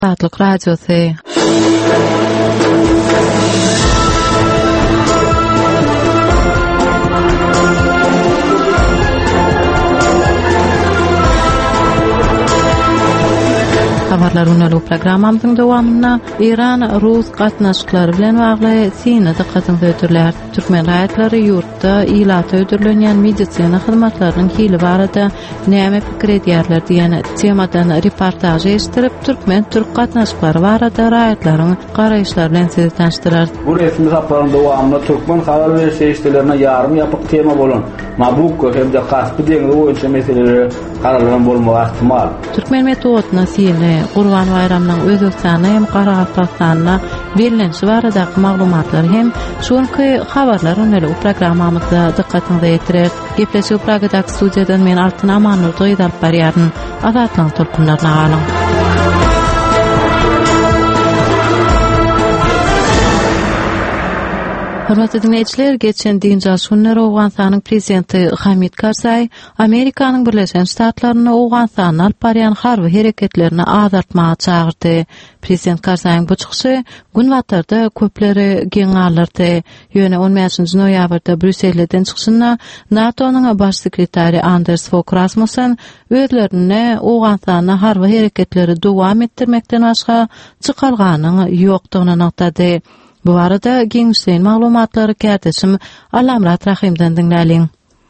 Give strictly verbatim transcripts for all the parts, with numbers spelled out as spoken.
Azatlyk Radiosu. Habarlar unalı programamyzyň dowamyna İran Rus gatnaşyklary bilen bagly sine dikkatyňy öýdürler. Türkmen raýatlary ýurtda ýylata öýdürilen medisina hyzmatlarynyň hili barada näme pikir edýärler diýen temadan reportaj eşdirip Türkmen türk gatnaşyklary barada raýatlaryň garaýşlary bilen sizi tanıştyrar. Bu resmi habarlaryň dowamyna Türkmen habar berýän işlerine ýarym ýapyk tema bolan Mabuk hem de Kaspy deňizi boýunça meseleleri garalan bolmagy ihtimal. Türkmen metodyna sine Gurban bayramynyň özüksany hem Qaraqalpaqstanyna berilen baradaky maglumatlar hem şonky habarlar unaly programmamyzda dikkatyňizi ýetirer. Gepleşip Pragadaky studiýadan men Altyn Amanur doýdap barýaryn. Azatlyň tolkunlaryna galyň. Hörmetli dinleyijiler, geçen diňe şunlar Owganstanyň prezidenti Hamid Karzai Amerikanyň Birleşen Ştatlaryna Owganstanyň alyp barýan harby hereketlerini azaltmagy çagyrdy. Prezident Karzaiň bu çykyşy gün watarda köpleri geň alyrdy. Ýöne on beşinji noýabrda Brüsselden çykyşyna NATO'nyň baş sekretari Anders Fogh Rasmussen özlerine Owganstanyň harby hereketleri dowam etdirmekden başga çykalganyň ýokdugyny aňlady. Bu arada giňişleýän maglumatlary kärdeşim Alamrat Rahimden dinläliň.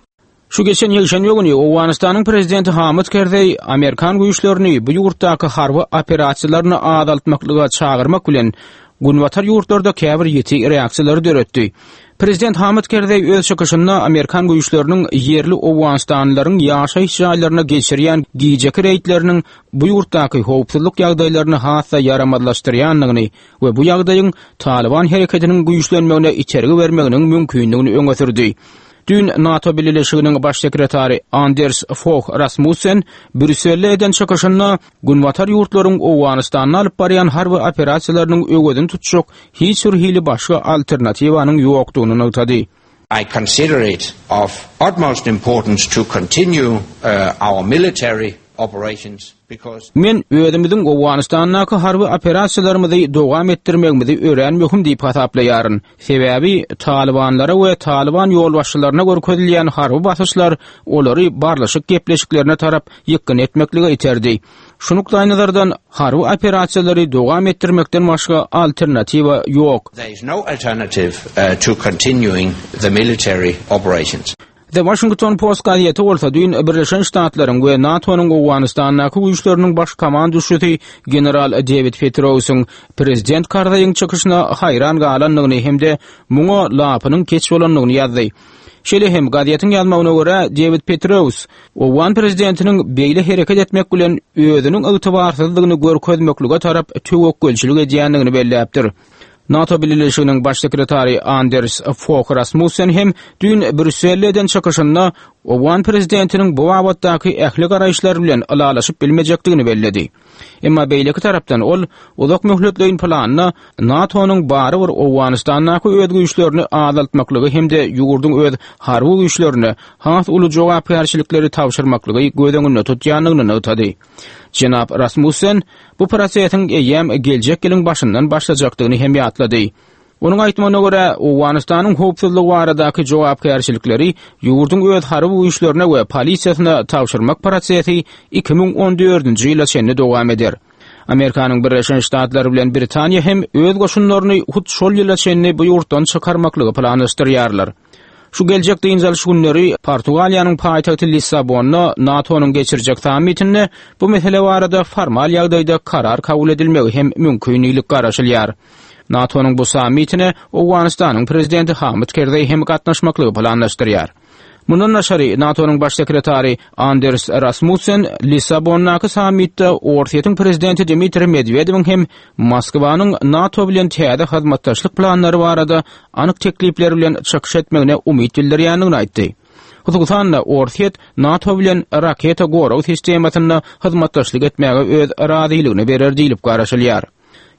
Şu geçen ýygşanma güni Owganstanyň prezidenti Hamid Karzai Amerikan güýçlerini bu ýurtdaky harby operasiýalaryny adaltmaklyga çagyrmak bilen günwatar ýurtlarda käbir ýeti reaksiýalary döretdi. Prezident Hamid Karzai öz çykyşynda Amerikan güýçleriniň yerli Owganstanlylaryň ýaşaýyş jaýlaryna geçirýän giýjek reýtleriniň bu ýurtdaky howpsuzlyk ýagdaýlaryny hassa ýaramadlaşdyrýanlygyny we bu ýagdaýyň Taliban hereketiniň güýçlenmegine içergi bermeginiň mümkinligini öňe sürdi. Dün NATO Birleşiginiň baş sekretary Anders Fogh Rasmussen Brüsselden çykyşynda günwatar ýurtlaryň Owganstanyna alyp barýan harby operasiýalarynyň öwgedin tutjak hiç bir hili başga alternatywanyň ýokdugyny aýtdy. I consider it of utmost importance to continue uh, our military operations because men öýdümiň Owganstanyňky harby operasiýalarymyzy dowam etdirmegimizi öýrenmegim diýip hasaplaýaryn. Sebäbi Talibanlara we Taliban ýolbaşçylaryna görkezilýän harby basyşlar olary barlaşyk gepleşiklerine tarap ýykyn etmeklige iterdi. Şunukly nazardan harby operasiýalary dowam etdirmekden başga alternatiwa ýok. There is no alternative uh, to continuing the military operations. The Washington Post gazetesi bolsa dün Birleşen Ştatlaryň we NATO'nyň Owganstanyňky güýçleriniň baş komandaşy general David Petraeus'un prezident Karzaiň çykyşyna haýran galanlygyny hemde muňa lapynyň keç bolanlygyny ýazdy. Şeýle hem gazetiniň ýazmagyna görä David Petraeus Owgan prezidentiniň beýle hereket etmek bilen özüniň ygtybarsyzlygyny görkezmeklige tarap töwekkelçilik edýänligini belläpdir. NATO Birleşiginiň baş sekretary Anders Fogh Rasmussen hem dün Brüsselden çykyşynda Owgan prezidentiniň bu wagtdaky ähli garaýşlar bilen alalaşyp bilmejekdigini belledi. Emma beýleki tarapdan ol uzak möhletleýin planyny NATO'nyň bary bir Owganstanyňky öz güýçlerini azaltmaklygy hemde ýugurdyň öz harby güýçlerini has uly jogapkärçilikleri tawşyrmaklygy gödüňünde tutýanlygyny aýtdy. Jenap Rasmussen bu prosesiň eýem geljek ýylyň başyndan başlajakdygyny hem ýatlady. Onun aýtmagyna görä Owganstanyň howpsuzlygy baradaky jogapkärçilikleri ýurduň öz harby güýçlerine we polisiýasyna tawşyrmak prosesi iki ming on dördünji ýyla çenli dowam eder. Amerikanyň Birleşen Ştatlary bilen Britaniýa hem öz goşunlaryny hut şol ýyla çenli bu ýurtdan çykarmaklygy planlaşdyrýarlar. Şu geljek diňjal şunlary Portugaliýanyň paýtagty Lissabonna NATO'nyň geçirjek sammitinde bu mesele barada formal ýagdaýda karar kabul edilmegi hem mümkinlik garaşylýar. NATO'nyň bu sammitine Owganstanyň prezidenti Hamid Karzai hem gatnaşmaklygy planlaşdyrýar. Mundan naşary NATO'nyň baş sekretary Anders Rasmussen Lissabonnaky sammitde Ortiýetiň prezidenti Dmitri Medvedewiň hem Moskwanyň NATO bilen täze hyzmatdaşlyk planlary barada anyk teklipler bilen çykyş etmegine umyt bildirýänligini aýtdy. Huzusan Ortiýet NATO bilen raketa goraw sistemasyna hyzmatdaşlyk etmäge öz razylygyny berer diýilip garaşylýar.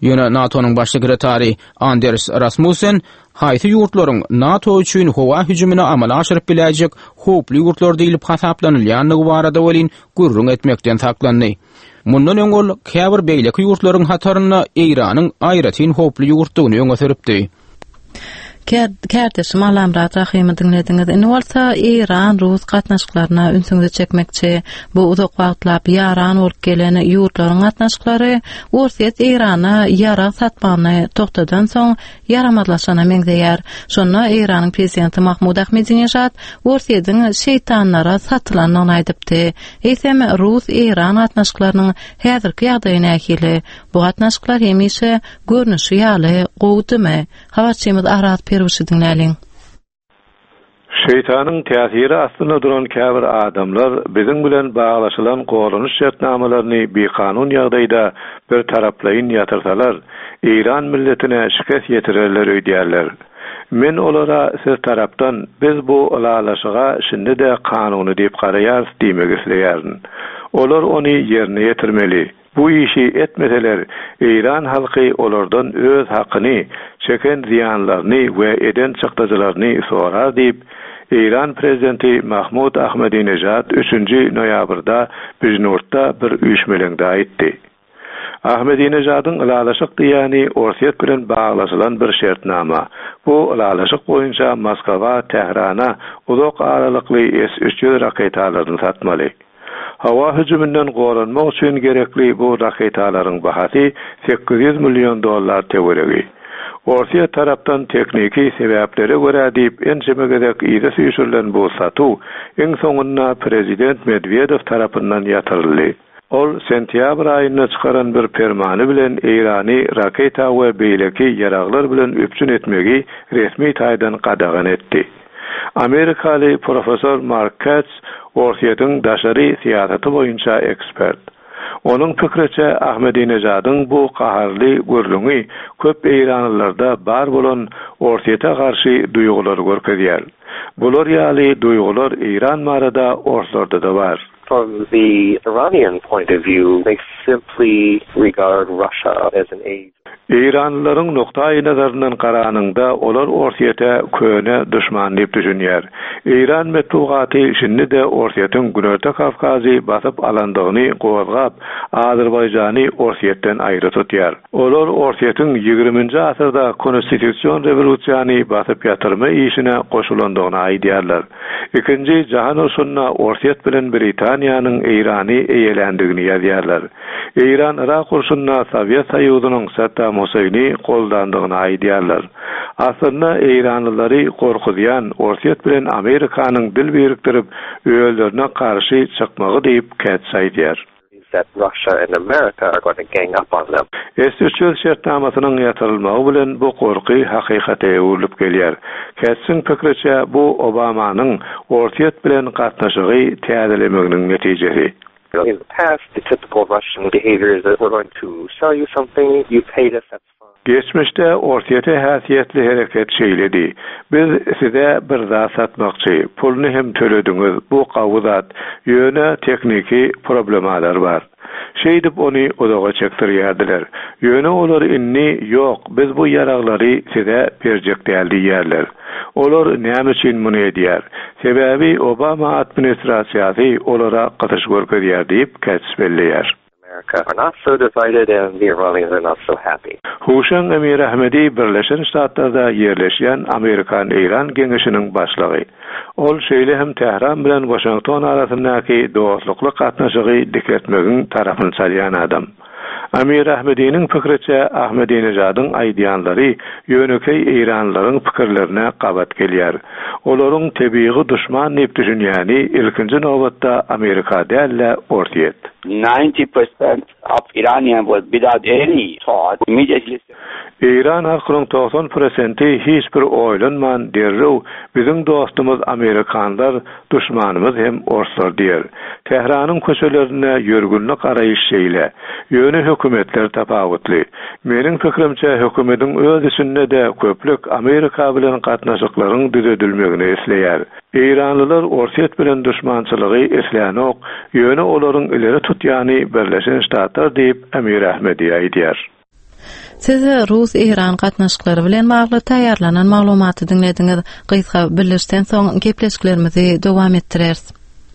Ýöne NATO'nun baş sekretary Anders Rasmussen haýsy ýurtlaryň NATO üçin howa hüjümine amala aşyryp biläjek howply ýurtlar diýilip hasaplanylýanlygy barada welin gurrun etmekden saklandy. Mundan öňol käbir beýleki ýurtlaryň hataryna Iranyň aýratyn howply ýurtdugyny öňe süripdi. Kärdeşim Alamrat Rahimy dinlediňiz. Indi bolsa Iran Rus gatnaşyklaryna ünsüňizi çekmekçi. Bu uzak wagtlap ýaran bolup gelen ýurtlaryň gatnaşyklary Ursiýet Irana ýara satmagyny toktadan soň yaramadlaşana meňzeýär. Şonda Iranyň prezidenti Mahmud Ahmadinejad Ursiýetiň şeýtanlara satylanlygyny aýdypdy. Eýsem Rus Iran gatnaşyklarynyň häzirki ýagdaýyna ähili bu gatnaşyklar hemişe görnüşi ýaly gowdumy? Habarçymyz Arat Perwişi dinläliň. Şeytanın täsiri aslynda duran käbir adamlar biziň bilen baglaşylan goýunuş şertnamalaryny bir kanun ýagdaýda bir taraplaýyn ýatyrsalar, İran milletine şikayet ýetirerler öýdýärler. Men olara siz tarapdan biz bu alalaşyga şimdi de kanuny diýip garaýar diýmek isleýärdim. Olar ony ýerine ýetirmeli. Bu işi etmeseler, İran halkı olardan öz hakkını, çeken ziyanlarını ve eden çıktıcılarını sorar deyip, İran prezidenti Mahmud Ahmadinejad üçüncü noyabrda Bijnurtda bir üýşmeleňde aýtdy. Ahmadinejad'ın ilalaşyk diýany Orsiýet bilen baglaşylan bir şertnama. Bu ilalaşyk boýunça Moskwa, Tehrana uzak aralykly S üç yüz raketalaryny satmaly. Hawa hüjümünden goranmak üçin gerekli bu raketalaryň bahasy sekiz yüz milyon dollar teweregi. Orsiýa tarapdan tekniki sebäplere görä diýip enjemegedek ýygy süýşülen bu satu eň soňunda prezident Medvedew tarapyndan ýatyryldy. Ol sentýabr aýyna çykaran bir fermany bilen Irany raketa we beýleki ýaraglar bilen öpçün etmegi resmi taýdan qadagan etdi. Amerikaly profesor Mark Katz Orsiýetyň daşary siýasaty boýunça ekspert. Onun pikirçe Ahmadinejad'ın bu qaharly görlüňi köp Iranlylarda bar bolan Orsiýete garşy duýgular görkezýär. Bular ýaly duýgular İran marada Orslarda da bar. From the Iranian point of view, they simply regard Russia as an aid. İranlıların nokta-i nazarından qaranyňda olar Orsiýete köne düşman diýip düşünýär. İran metbugaty şimdi de Orsiýetyň Güneyde Kafkazy basyp alandygyny gowgap, Azerbaýjany Orsiýetden aýry tutýar. Olar Orsiýetyň ýygrimiňji asyrda konstitusiýon rewolusiýany basyp ýatyrma işine goşulandygyny aýdýarlar. Ikinji jahan uruşuna Orsiýet bilen Britaniýanyň Irany eýelendigini ýazýarlar. İran Irak uruşuna Sowet Soýuzynyň Saddam Huseyni goldandygyny aýdýarlar. Aslynda Iranlylary gorkudýan Orsiýet bilen Amerikanyň dil birikdirip öýellerine karşı çykmagy diýip kätsäýdýär. That Russia and America are going to gang up on them. S üç yüz şertnamasynyň ýatyrylmagy bilen bu gorky hakykate urulyp gelýär. Kätsin pikirçe bu Obamanyň Orsiýet bilen gatnaşygy täzelemeginiň netijesi. In the past, the typical Russian behavior is that we're going to sell you something, you paid us, that's fine. Geçmişde Orsiýete häsiýetli hereket şeýledi. Biz size bir zat satmakçy, pulny hem төлediňiz, bu gawzat, ýöne tekniki problemalar bar. Şeýdip ony odaga çektirýärdiler. Ýöne olar inni ýok, biz bu ýaraglary size berjek däl diýerler. Olar näme üçin muny edýär? Sebäbi Obama administrasiýasy olara gatyş görkezýär diýip käsbellýär. Are not so divided and the Iranians are not so happy. Huşan Emir Ahmedi Birleşen Ştatlarda yerleşen Amerikan-İran geňeşiniň başlygy. Ol şeýle hem Tehran bilen Washington arasyndaky dostlukly gatnaşygy diketmegiň tarapyny çalýan adam. Amir Ahmedi'nin fikirçe Ahmadinejad'ın aýdýanlary ýönekey İranlylaryň pikirlerine gabat gelýär. Olaryň tebii düşman diýip düşünýäni ilkinji nowatda Amerika däl Orsiýet. ninety percent of Iranian was without any thought immediately. İran halkynyň doksan prosenti hiç bir oýlanman derrew biziň dostumuz Amerikanlar düşmanymyz hem Orslar diýer. Tehranyň köşelerine ýörgünlik araýyş şeýle. Ýöne hökümetler tapawutly. Meniň pikirimçe hökümetiň öz içinde de köplük Amerika bilen gatnaşyklaryň düzedilmegini isleýär. İranlylar Orsiýet bilen düşmançylygy isleýänok, ýöne olaryň ileri tutýany Birleşen Ştatlar diýip Amir Ahmedi aýdýar. Size Rus İran gatnaşyklary bilen bagly taýýarlanan maglumaty dinlediňiz. Gysga birleşden soň gepleşiklerimizi dowam etdireriz.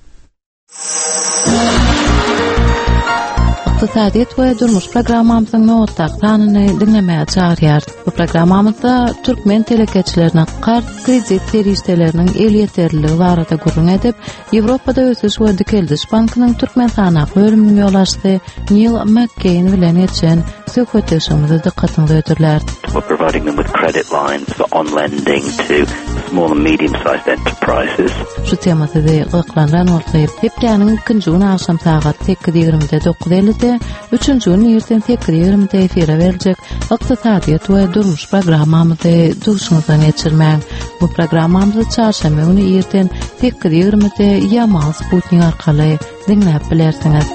İqtisadiýet we durmuş programmamyzyň nowatdaklaryny dinlemäge çagyrýar. Bu programmamyzda türkmen telekeçilerine kart kredit serişdelerinin el yeterliligi barada gurrun edip, Ýewropada ösüş we dikeldiş bankynyň Türkmenistana bölümine ýol açdy. Neil McCain bilen geçen söhbetleşmede dikkatyňizi öýdürler. We're providing them with credit lines for on lending to small and medium-sized enterprises. Şu temada da gıklanan olsaýyp, hepdäniň ikinji gün akşam saat sekiz ýigrimide dokuz ellide, üçünji gün erten sekiz ýigrimide efire beriljek Iqtisadiýet we durmuş programmamyzy duşuňyzdan geçirmäň. Bu programmamyzy çarşamba güni erten sekiz ýigrimide Yamal Sputnik arkaly dinläp bilersiňiz.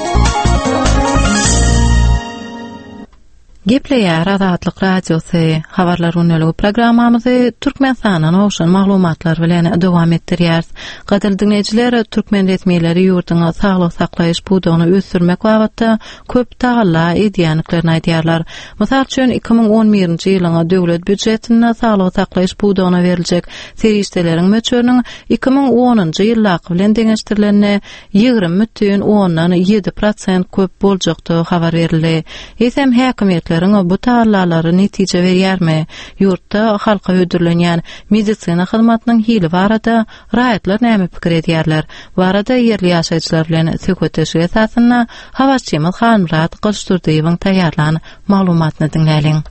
Gepleýär Azatlyk radiosu habarlar öneligi programmamyzy Türkmenistanyň owşan maglumatlar bilen dowam etdirýär. Gadyr dinleýijiler, türkmen resmiýetleri ýurduň saglyk saklaýyş budugyny ösürmek wagtynda köp tagalla edýänliklerini aýdýarlar. Mysal üçin iki ming on birinji ýylyň döwlet büdjetine saglyk saklaýyş budugyna beriljek serişdeleriň möçörüniň iki ming onunji ýyllaky bilen deňeşdirilenine ýygrimi бүтүн ondan ýedi prosent köp boljakdy habar berildi. Esem häkimet bu taýýarlary netije berýärmi? Ýurtda halka ödürlenýän medisina hyzmatynyň hili barada raýatlar näme pikir edýärler? Barada ýerli ýaşaýjylar bilen söhbetleşik esasynda Hawatçymyz Hanmurat Gylşdurdyýewiň taýýarlanan maglumatyny dinläliň.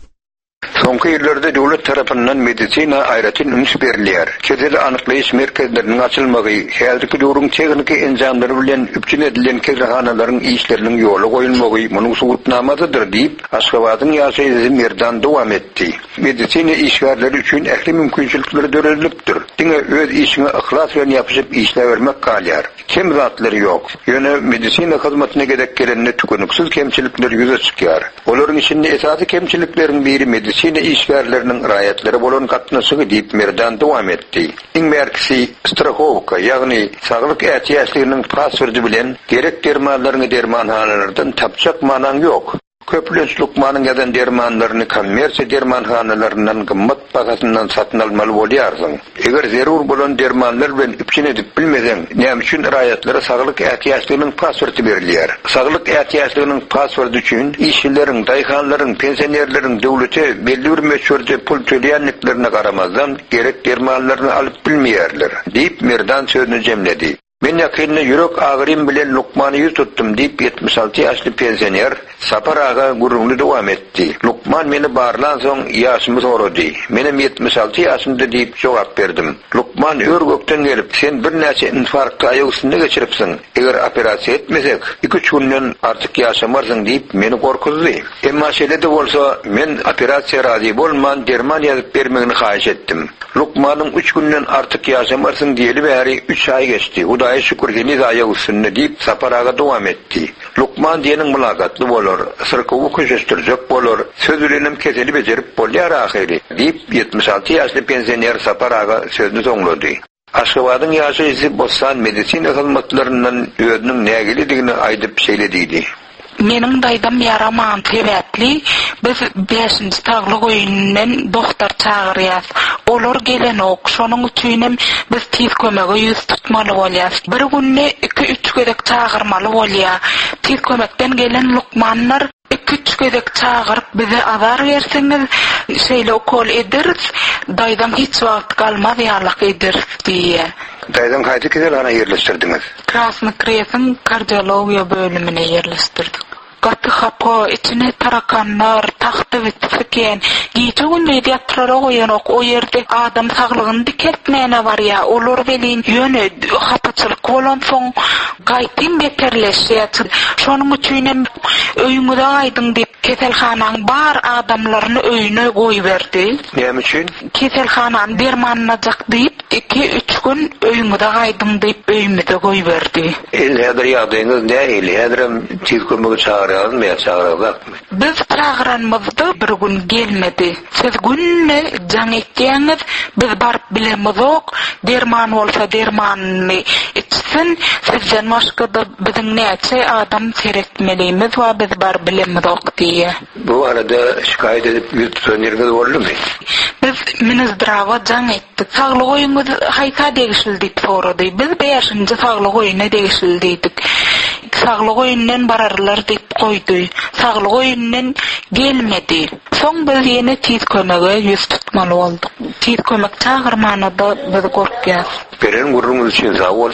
Soňky ýyllarda döwlet tarapyndan medisina aýratyn üns berilýär. Kedil anyklaýyş merkezleriniň açylmagy, häzirki döwrüň tekniki enjamlary bilen üpçün edilen kegrehanaların işleriniň ýoly goýulmagy munyň subutnamadydyr diýip Aşgabatyň ýaşaýjy merdan dowam etdi. Medisina işgärleri üçin ähli mümkinçilikleri döredilipdir. Diňe öz işini ihlas bilen ýapyşyp işlebermek galýar. Kim zatlary ýok. Ýöne medisina hyzmatyna gerek gelenine tükünüksiz kemçilikler ýüze çykýar. Olaryň içinde esasy kemçilikleriň biri medisina işgärleriniň raýatlary bolan gatnaşygy diýip merdan dowam etdi. Iň merkisi strahowka, ýagny saglyk ähtiýaçlygynyn paswordy bilen gerek dermanlaryny dermanhanalardan tapjak manan ýok. Köplenç lukmanyň ýadan dermanlaryny kommersiýa dermanhanalaryndan gymmat bahasyndan satyn almaly bolýarsyň. Eger zerur bolan dermanlar bilen üpçün edip bilmeseň, näme üçin raýatlary saglyk ähtiýaçlygynyň paswordy berilýär? Saglyk ähtiýaçlygynyň paswordy üçin işçileriň, daýhanlaryň, pensionerleriň döwlete belli bir meçhurde pul töleýänliklerine garamazdan gerek dermanlaryny alyp bilmeýärler diýip merdan sözüni jemledi. Men ýakynda ýürek agyrym bilen Lukmany ýüz tutdum diýip ýetmiş alty ýaşly pensioner Sapar aga gurrunly dowam etdi. Lukman meni barlan soň ýaşymy sorady. Menem ýetmiş alty ýaşymda diýip jogap berdim. Lukman örgökden gelip, sen bir näçe infarktga aýagyny geçiripsiň. Eger operasiýa etmesek, iki üç günden artyk ýaşamarsyň diýip meni gorkuzdy. Emma şeýle-de bolsa, men operasiýa razy bolman derman ýazyp bermegini haýyş etdim. Lukmanyň üç günden artyk ýaşamarsyň diýeli bäri üç ay geçdi. Hudaýa şükür heniz aýagyny diýip Sapar aga dowam etdi. Lukman diýeniň mulagatly bolar, sırkowy köşeşdirjek bolar, söz bilenim keseli bejerip bolýar ahyry diýip ýetmiş alty ýaşly pensioner Sapar aga sözüni soňlady. Aşgabatyň ýaşaýjy bolsan medisina hyzmatlaryndan özüniň nägilidigini aýdyp şeýlediydi. Mening daýdam ýaraman sebäpli biz beşinji taglyk öýünden doktor çagyrýas. Olar gelen ok, şonuň üçin biz tiz kömege ýüz tutmaly bolýas. Bir günde iki üç gerek çagyrmaly bolýar. Tiz kömekden gelen lukmanlar iki üç gerek çagyryp bize azar berseňiz, şeýle okol ederiz. Daýdam hiç wagt galmaz ýarlyk ederiz diýe. Daýdam haýdy keselhana ýerleşdirdiňiz? Krasny Kresň kardiologiýa bölümine ýerleşdirdik. Gatı hapa, içine tarakanlar, tahtı bitisiken, giyce günleydi yatılara koyan ok, o yerde adam sağlığını dikeltmeyene var ya, olur velin yönü hapıçılık olan son gaytin beterleşti yatır. Şonun üçüne öyünüde aydın deyip keselhanan bar adamlarını öyüne koy verdi. Neyem için? Keselhanan dermanlanacak deyip iki üç gün öyünüde aydın deyip öyümüde koy verdi. El hedir yağdığınız ne? El hedirim tilkümü çağırıyor. Biz çağıranmızda bir gün gelmedi. Siz günne can ettiğiniz biz barıp bilemiz ok. Derman olsa dermanını içsin. Sizden başka da bizim neçe adam seyretmeliyimiz ve biz barıp bilemiz ok diye. diye. Bu arada şikayet edip tutan yeriniz oldu mu? Biz Minizdrava can ettik. Sağlık oyunu hayta değişildik sorudu. Biz beşinci sağlık oyunu değişildiydik. Sağlık oyundan bararlar deyip koydu. Sağlık oyundan gelmedi. Son biz yeni tiz kömeğe yüz tutmalı olduk. Tiz kömek çağırmanı da bizi korkuyor. Beren gurrumuz için sağ ol.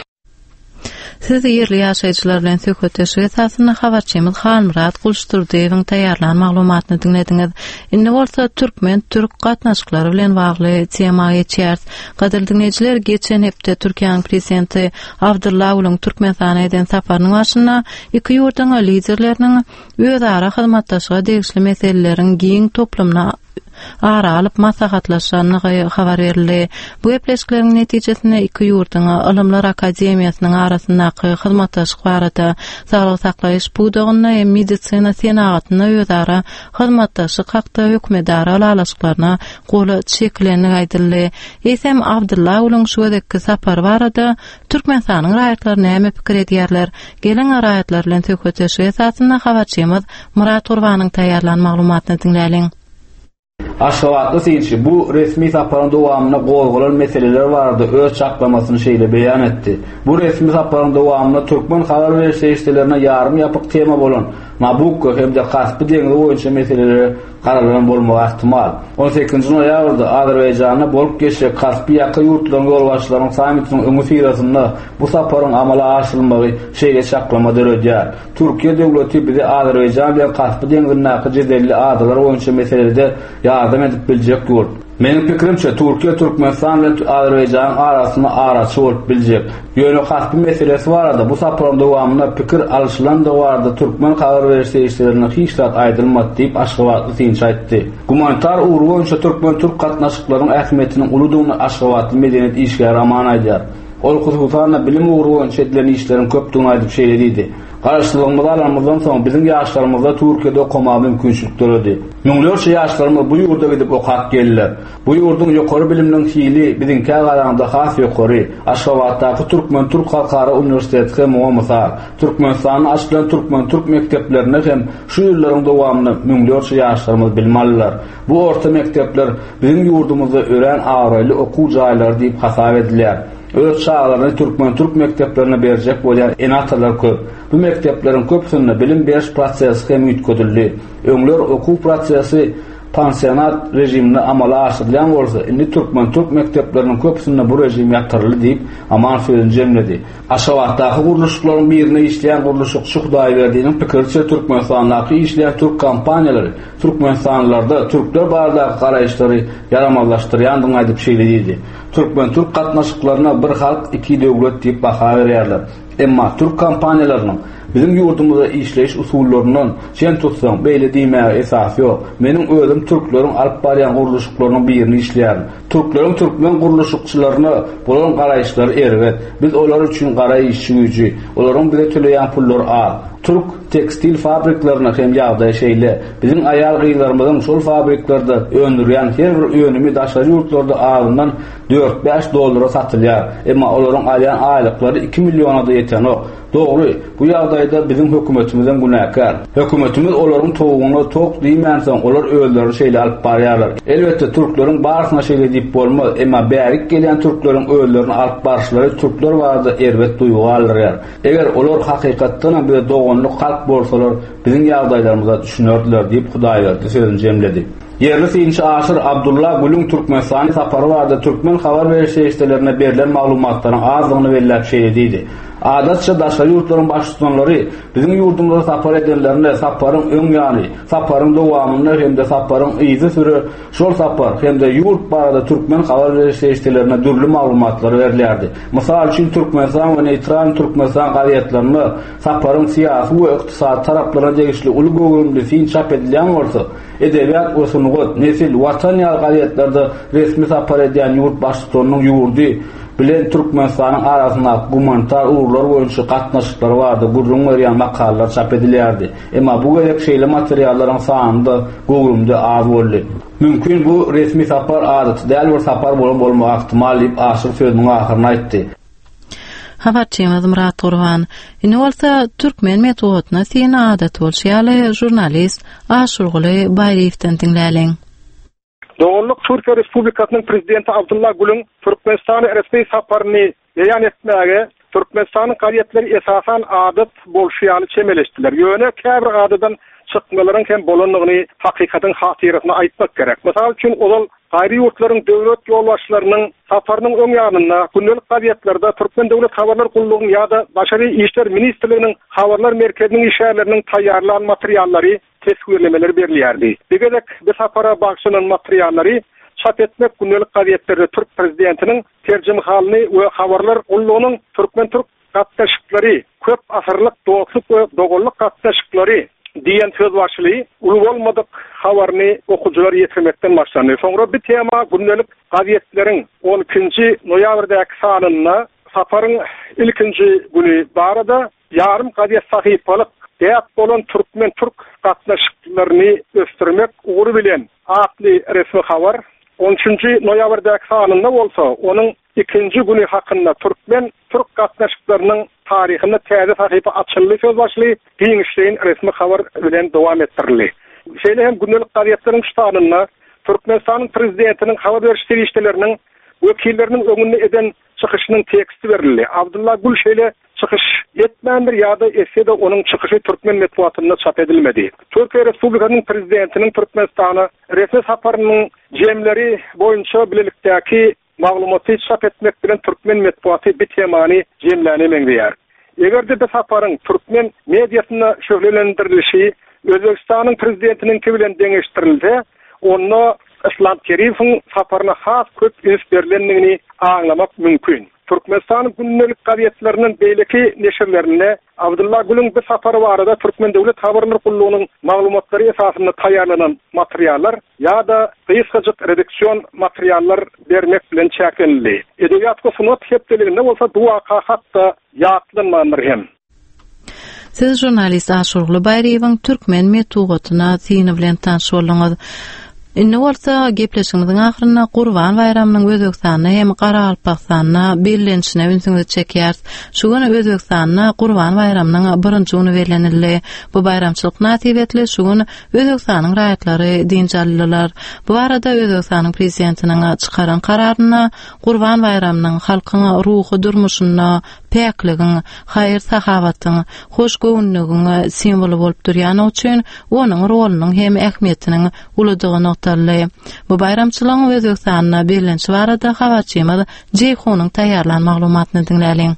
Siz yerli yaşayıcılar bilen söhbetleşik esasında habarçymyz Halmurat Gulşturdiýewiň taýýarlanan maglumatyny dinlediňiz. Indi bolsa türkmen türk gatnaşyklary bilen bagly tema geçýär. Gadyr dinleýijiler, geçen hepde Türkiýanyň prezidenti Abdulla Gülüň Türkmenistana eden saparynyň başynda iki ýurtdyň liderleriniň özara hyzmatdaşyga degişli meseleleriň giň toplumna ara alıp maslahatlaşanyny habar berildi. Bu gepleşikleriň netijesinde iki ýurtdyň Ilymlar Akademiýasynyň arasyndaky hyzmatdaşlyk barada saglyk saklaýyş buýdugyna hem medisina senatyna özara hyzmatdaşlyk hakda hökümdara alaşyklaryna goly çekilenligi aýdyldy. Esem Abdulla Gülüň şu wekti sapar barada Türkmenistanyň raýatlaryna näme pikir edýärler? Gelen raýatlar bilen söhbetleşik esasında habarçymyz Murat Gurbanyň taýýarlanan maglumatyny dinläliň. Aşgabatly synçy bu resmi saparyň dowamyna gozgulan meseleler barada öz çaklamasyny şeýle beýan etdi. Bu resmi saparyň dowamyna türkmen habar berişi işlerine ýarym ýapyk tema bolan Nabucco hem de Kaspy deňizi boýunça meseleleri garalan bolmagy ihtimal. on sekizinji noýabrda Azerbaýjanda bolup geçen Kaspy ýaky ýurtlaryň ýolbaşçylarynyň sammitiniň öňü firasynda bu saparyň amala aşyrylmagy şeýle çaklama döredýär. Türkiýe döwleti bizi Azerbaýjan bilen Kaspy deňiziniň jedelli adalar boýunça meselelerde ýardam edip biljek ýol. Menin pikirimçe Türkiýe Türkmenistan bilen Azerbaýjan arasyna araçy bolup biljek. Ýöne Kaspy meselesi barada bu saparyň dowamyna pikir alşylan da barada türkmen habar berişi işlerine hiçlat aýdylmady diýip Aşgabatly synçy aýtdy. Gumanitar uğru boýunça türkmen türk gatnaşyklarynyň ähmiýetiniň uludygyny Aşgabatly medeniýet işgär aman aýdýar. Ol hususatda bilim uğru boýunça edilen işleriň köpdigini aýdyp şeýlediydi. Garaşdyrmalarymyzdan soň bizim ýaşlarymyzda Türkiýede okuma mümkinçilikleri ödi. Müňlerçe ýaşlarymyz bu ýurda gidip okap geldiler. Bu ýurduň ýokary biliminiň hili biziň kägaranda has ýokary. Aşgabatdaky Türkmen Türk Halkara Uniwersiteti hem Omasar, Türkmenistanyň açylan Türkmen Türk mekdeplerine hem şu ýyllaryň dowamyny müňlerçe ýaşlarymyz bilmeliler. Bu orta mektepler biziň ýurdumyzda ören aýraly okuw jaýlary diýip hasap edilýär. Öz çağlarını Türkmen Türk mekteplerine berjek bolýan enatalar köp. Bu mektepleriň köpsünde bilim beriş prosesi hem ýetgedildi. Öňler okuw prosesi pansionat rejimini amala aşyrýan bolsa, indi Türkmen Türk mektepleriniň köpsünde bu rejim ýatyrly diýip aman sözüni jemledi. Aşgabatdaky guruluşlaryň birine işleýän guruluşçy Hudaý berdiňiň pikirçe Türkmenistandaky işleýän Türk kampaniýalary Türkmenistanlarda türkler baradaky garaýşlary yaramazlaşdyrýandygyny aýdyp şeýlediydi. Türkmen Türk gatnaşyklaryna bir halk iki döwlet diýip baha berýärler. Emma Türk kampaniýalarynyň bizim ýurdumyzda işleýiş usullarynyň şen tutsaň beýle diýmäge esas ýok. Meniň özüm türkleriň alyp barýan guruluşlarynyň birini işleýärin. Türkleriň türkmen guruluşçylaryna bolan garaýşlary erbet. Biz olar üçin garaýşçy güýji, olaryň bize töleýän pullar az. Türk tekstil fabriklaryna hem ýagdaý şeýle. Bizim aýal gyýlarymyzyň şol fabriklarda öndürýän her bir öňümi daşary ýurtlarda azyndan dört beş dollara satylýar. Emma olaryň alýan aýlyklary iki milliona da ýeten ok. Dogry, bu ýagdaýda bizim hökümetimizden günäkär. Hökümetimiz olaryň togugyna tok diýmänsoň olar öýlerini şeýle alyp barýarlar. Elbetde türkleriň barsyna şeýle diýip bolmaz, emma bärik gelýän türkleriň öýlerini alyp barşlary türkler barada erbet duýgu alýar. Eger olar hakykatdan bir dogonluk halk bolsalar, bizim ýagdaýlarymyza düşünerdiler diýip Hudaý berdi sözüni jemledi. Yerli synçy Aşyr Abdulla Gülüň Türkmenistany sapary barada türkmen habar berişi işlerine berilen maglumatlaryň azlygyny belläp şeýlediydi. Adatça daşary ýurtlaryň başçylary bizim ýurdumyzda sapar edenlerine saparyň öň ýany, saparyň dowamyny hem de saparyň izi süri şol sapar hem de ýurt barada türkmen habar berişi işlerine dürli maglumatlar berilýärdi. Mysal üçin Türkmenistan we neytral Türkmenistan gazetlerini saparyň syýasy we ykdysady taraplarına degişli uly gowrumly fin çap edilýän bolsa, edebiýat we sunugat, nesil, watan ýa gazetlerde resmi sapar edýän ýurt başçylarynyň ýurdy bilen Türkmenistanyň arasynda gumanitar uğurlar boýunça gatnaşyklary bardy, gurrun berýän makallalar çap edilýärdi. Emma bu gerek şeýle materiallaryň sanynda gowrumda az boldy. Mümkin bu resmi sapar adaty däl bir sapar bolan bolmagy ihtimal diýip Aşyr sözüniň ahyryna aýtdy. habarçymyz Murat Gurban. Ine bolsa türkmen metodyna syn adat bolýaly jurnalist Aşurguly Baýriýewden dinläliň. Doğruluk Türkiye Respublikasynyň prezidenti Abdullah Gülüň Türkmenistana resmi saparyny beýan etmäge Türkmenistanyň gaýetleri esasan adat bolýaly çemeleşdiler. Ýöne käbir adadan çykmalaryn hem bolanlygyny hakykatyň hatyrysyna aýtmak gerek. Mysal üçin olal gaýry ýurtlaryň döwlet ýolbaşçylarynyň saparynyň öň ýagynda gündelik gazetlerde Türkmen Döwlet Habarlar Gullugynyň ýa-da Başary işler ministrliginiň habarlar merkeziniň işärleriniň taýýarlan materiallary tesvirlemeleri berilýärdi. Degedek bu sapara bagşylan materiallary çap etmek gündelik gazetlerde Türk prezidentiniň terjimhalyny we habarlar gullugynyň Türkmen Türk gatnaşyklary, köp asyrlyk dostluk we dogurlyk gatnaşyklary diýen söz başly uly bolmadyk habaryny okuwçylar ýetirmekden başlandy. Soňra bir tema gündelik gazetleriň on ikinji noýabrdaky sanyna saparyň ilkinji güni barada ýarym gazet sahypalyk däp bolan Türkmen Türk gatnaşyklaryny ösdürmek ugury bilen atly resmi habar on üçinji noýabrdaky sanyna bolsa, onuň ikinji güni hakynda Türkmen Türk gatnaşyklarynyň taryhyny täze sahypa açyldy söz başly giňişleýin resmi habar bilen dowam etdirildi. Şeýle hem gündelik gazetleriň ştanyna Türkmenistanyň prezidentiniň habar beriş serişdeleriniň wekilleriniň öňünde eden çykyşynyň teksti berildi. Abdullah Gül şeýle çykyş etmändir ýa-da etse-de onuň çykyşy Türkmen medeniýetinde çap edilmedi. Türkiýe Respublikasynyň prezidentiniň Türkmenistana resmi saparynyň jemleri boýunça bilelikdäki maglumaty çap etmek bilen Türkmen medeniýeti bir temany jemlänemek diýär. Egerde bu saparyň Türkmen mediasyna şöhretlendirilişi Özbekistanyň prezidentiniň bilen deňeşdirildi. Onu İslam Kerimov'un saparyna has köp üns berilenligini anlamak mümkün. Türkmenistan gündelik gazetlerinin beýleki neşirlerine Abdullah Gülüň bu sapary barada Türkmen Döwlet Habarlar Gullugynyň maglumatlary esasynda taýýarlanan materiallar ýa-da gysgaçyk redaksion materiallar bermek bilen çäkildi. Edebiýat gosunat hepdeliginde bolsa duaka hatda ýatlanmandyr hem. Siz jurnalist Aşurguly Baýriýewiň türkmen metodyna syny bilen tanış boldyňyz. Inne bolsa gepleşigimiziň ahyryna Gurban bayramynyň Özbekistanyna hem Garalpakstanyna birlenişine ünsüňizi çekýär. Şu güni Özbekistanyna Gurban bayramynyň birinji güni berildi. Bu bayramçylyk natibetli şu güni Özbekistanyň raýatlary dinjallylar. Bu arada Özbekistanyň prezidentiniň çykaran kararyna Gurban bayramynyň halkyň ruhy durmuşyna pekligin, hayır sahawatyň, hoşgöwnlügiň simwolu bolup durýany üçin onuň rolunyň hem ähmiýetiniň uludygyny noktaly. Bu bayramçylygyň Özbekistanyna birlenşi barada habarçymyz Jeyhonyň taýýarlan maglumatyny dinläliň.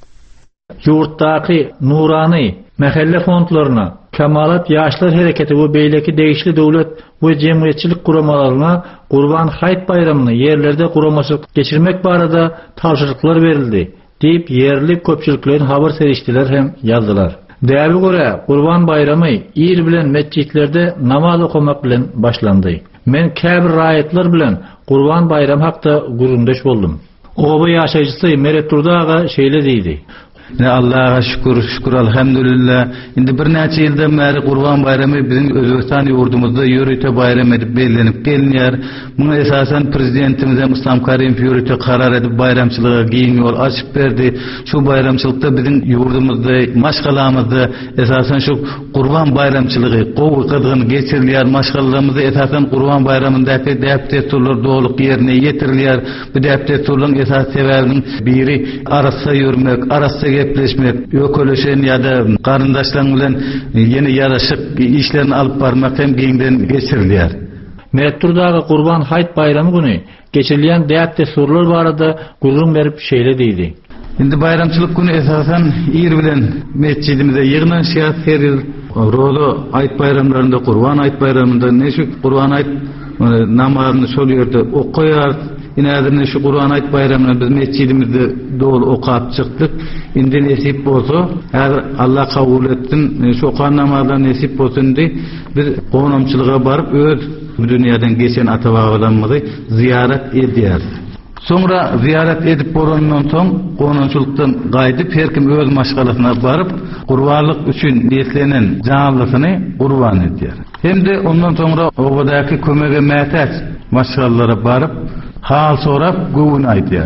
Yurtdaky nurany mahalla fondlaryna Kemalat Ýaşlar Hereketi we beýleki değişli döwlet we jemgyýetçilik guramalaryna Gurban Hayit bayramyny ýerlerde guramaçylyk geçirmek barada tapşyryklar berildi diýip ýerli köpçülikleriň habar serişdiler hem ýazdylar. Däbi göre Gurban bayramy ýer bilen mescitlerde namaz okumak bilen başlandy. Men käbir raýatlar bilen Gurban bayram hakda gurundaş boldum. Oba ýaşaýjysy Meret Turdaga şeýle diýdi. Ne Allah'a şükür, şükür elhamdülillah. Indi bir näçe ýyldan bäri Gurban bayramy biziň Özbekistan ýurdumyzda ýörüte bayram edip bellenip gelýär. Muny esasen prezidentimiz Islom Karimov ýörüte karar edip bayramçylyga giň ýol açyp berdi. Şu bayramçylykda biziň ýurdumyzda, maşgalamyzda esasen şu Gurban bayramçylygy gowy gydygyny geçirilýär. Maşgalamyzda esasen Gurban bayramyndaky däpdeturlar doluq ýerine ýetirilýär. Bu däpdeturlaryň esas sebäbiniň biri arasy ýürmek, arasy gepleşmek, ököleşen ýa-da garyndaşlaryň bilen ýene ýaraşyk işlerini alyp barmak hem giňden geçirilýär. Meretturdagy Gurban Hayit bayramy güni geçirilýän däpde surlar barada gurrun berip şeýle diýdi. Indi bayramçylyk güni esasen ýer bilen mescidimizde ýygnan şiýat beril. Roza Hayit bayramlarynda, Gurban Hayit bayramynda neşik Gurban Hayit namazyny şol ýerde okuýar. Ýene şu Gurban Hayit bayramyny biz mescidimizde dolu okap çykdyk. Indi nesip bolsa, häzir Allah kabul etsin, şu okan namazdan nesip bolsun diye biz gonamçylyga baryp öz dünýäden geçen ata-babalarymyzy ziyaret edýär. Soňra ziyaret edip bolandan soň gonamçylykdan gaýdyp her kim öz maşgalasyna baryp gurbanlyk üçin niýetlenen janlysyny gurban edýär. Hemde ondan soňra obadaky kömege mätäç maşgallalara baryp hal sorap gowun aýdýar.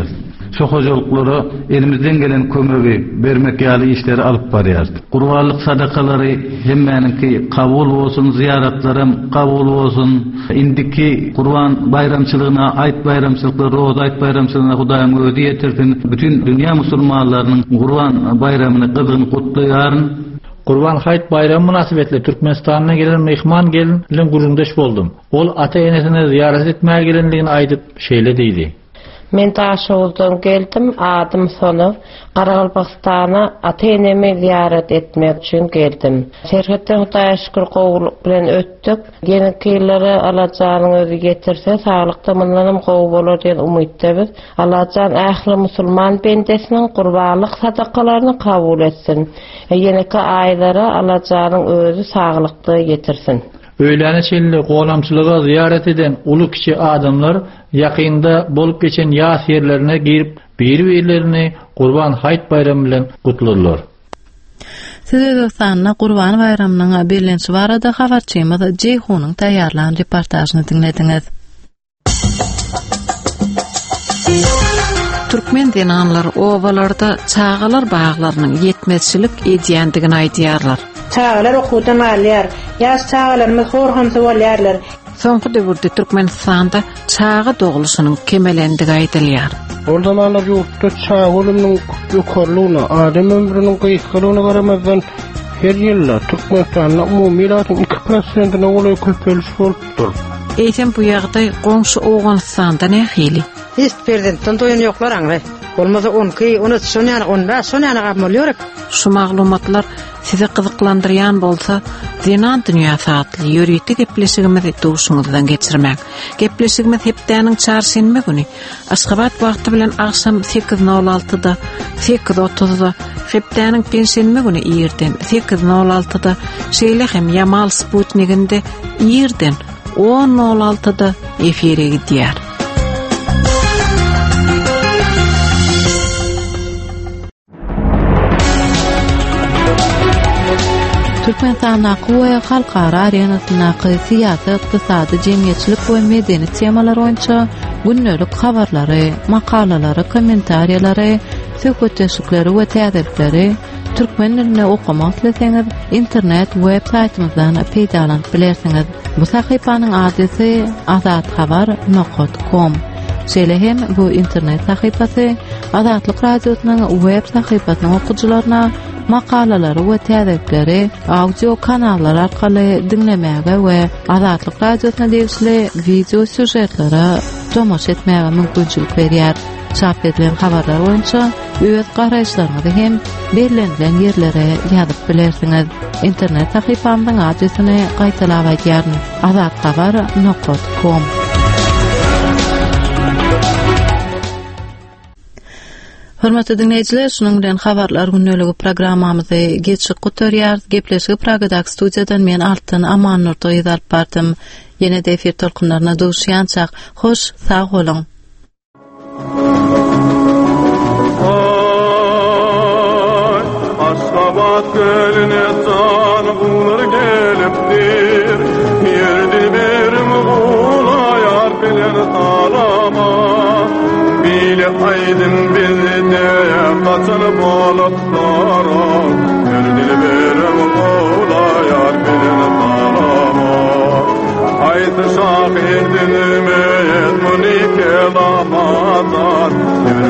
şu hocalıkları elimizden gelen kömegi bermek ýaly işleri alıp barýar. Gurbanlyk sadakalary hemmeninki kabul bolsun, ziyaretlerim kabul bolsun. Indiki Kurban bayramçylygyna, ayt bayramçylyklary, roza ayt bayramçylygyna Hudaýyň özi ýetirsin. Bütün dünýä musulmanlarynyň Kurban bayramyny gyzygyny gutlaýaryn. Kurban Hayit bayramı münasebetli Türkmenistan'a gelen mehman gelin bilen gurundaş boldum. Ol ata-enesini ziyaret etmeye gelenligini aydıp şeýle diýdi. Men Taşoğlu'dan geldim, adım sonu Qaraqalpaqstana ata-enemi ziyaret etmek için geldim. Serhetden Hudaýa şükür gowuluk bilen öttük. Geneki ýyllary Alajaanyň özi getirse sağlykda mundanam gowy bolar diýen umytdabyz. Alajan ähli musulman bendesiniň gurbanlyk sadakalaryny kabul etsin. Geneki aýlara Alajanyň özi sağlykdy getirsin. Öýläne çelli golamçylyga ziyaret eden ulu kişi adamlar yakında bolup geçen ýas ýerlerine girip bir-birlerini Kurban Hayit bayramı bilen gutlarlar. Sizlerden Kurban bayramynyň bilinçi barada habarçymyz Jeyhunyň taýýarlanan reportajyny dinlediňiz. Türkmen dinanlar owalarda çağalar bağlarynyň ýetmezçilik edýändigini aýdýarlar. Çağalar okudan alýar, ýaş çağalarymyz horhamsy bolýarlar. Soňky döwürde Türkmenistanda çağa doguluşynyň kemelendigi aýdylýar. O zamanlar ýurtda çağa ölüminiň ýokarlygyna, adam ömrüniň gysgalygyna garamazdan her ýylda Türkmenistanda umumy ýylatyň iki prosentine goly köpeliş bolupdyr. Eýsem bu ýagdaý goňşy Owganystanda nähili? Hiç prezidentden doýan ýoklar aňry. Olmasa on iki, on üç, şonýany on beş, şonýany gamolýar. Şu maglumatlar sizi gyzyklandyrýan bolsa, dinan dünýäsi atly ýöriýeti gepleşigimizi duşuňyzdan geçirmek. Gepleşigimiz hepdäniň çarşenbe güni Aşgabat wagty bilen akşam sekiz nol altyda, sekiz otuzda, hepdäniň pensiýenme güni ýerden sekiz nol altyda, şeýle hem Yamal Sputnikinde ýerden on nol altyda efire gidýär. Türkmenistanda goýa halkara arenasyna syýasat, ykdysady, jemgyýetçilik we medeni temalar boýunça günnelik habarlary, makalalary, kommentariýalary, söhbetleşikleri we täzelikleri türkmen diline okumak isteseňiz internet web saýtymyzdan peýdalanyp bilersiňiz. Bu sahypanyň adresy azat habar nokta com. Şeýle hem bu internet sahypasy Azatlyk radiosynyň web sahypasynyň okuwçylaryna makalalary we täzelikleri audio kanallar arkaly dinlemäge we Azatlyk radiosyna degişli video süjetlere tomoş etmäge mümkinçilik berýär. Çap edilen habarlar boýunça öz garaýşlaryňyzy hem berilen ýerlere ýazyp bilersiňiz. Internet sahypamyň adresyny gaýtalap aýdýaryn: azat habar nokta com. Hormatly dinleýijiler, şunuň bilen habarlar günneligi programmamyzy geçik gutarýar. Gepleşigi Pragadak studiýadan men Altyn Amannur toýdap bardym. Ýene de efir tolkunlaryna duşýançak. Hoş, sag bolun. Aşgabat geline can bulur gelipdir. Ýerde berim gulaýar bilen salama. Bile aydın bizde kaçan balıklara. Ýerde berim gulaýar bilen salama. Ayt şahidin meyet munike lamadan.